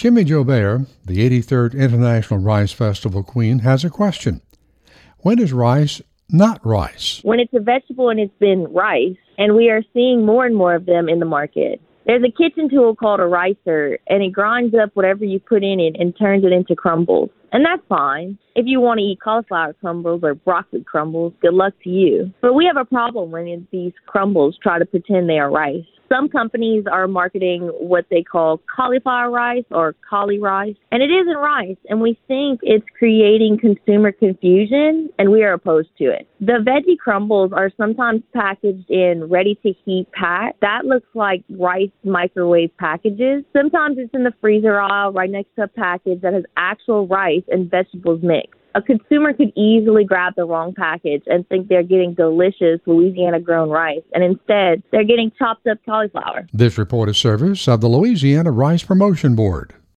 Jimmy Jo Bayer, the 83rd International Rice Festival Queen, has a question. When is rice not rice? When it's a vegetable and it's been rice, and we are seeing more and more of them in the market. There's a kitchen tool called a ricer, and it grinds up whatever you put in it and turns it into crumbles. And that's fine. If you want to eat cauliflower crumbles or broccoli crumbles, good luck to you. But we have a problem when these crumbles try to pretend they are rice. Some companies are marketing what they call cauliflower rice or cauli rice, and it isn't rice, and we think it's creating consumer confusion, and we are opposed to it. The veggie crumbles are sometimes packaged in ready-to-heat pack. That looks like rice microwave packages. Sometimes it's in the freezer aisle right next to a package that has actual rice and vegetables mixed. A consumer could easily grab the wrong package and think they're getting delicious Louisiana-grown rice, and instead, they're getting chopped up cauliflower. This report is service of the Louisiana Rice Promotion Board.